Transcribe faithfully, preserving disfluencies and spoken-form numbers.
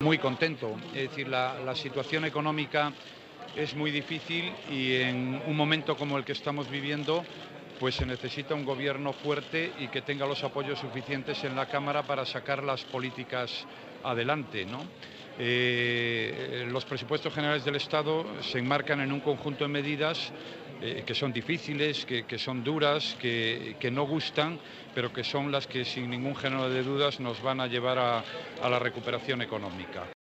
muy contento. Es decir, la, la situación económica es muy difícil y en un momento como el que estamos viviendo, pues se necesita un gobierno fuerte y que tenga los apoyos suficientes en la Cámara para sacar las políticas adelante, ¿no? Eh, los presupuestos generales del Estado se enmarcan en un conjunto de medidas eh, que son difíciles, que, que son duras, que, que no gustan, pero que son las que sin ningún género de dudas nos van a llevar a, a la recuperación económica.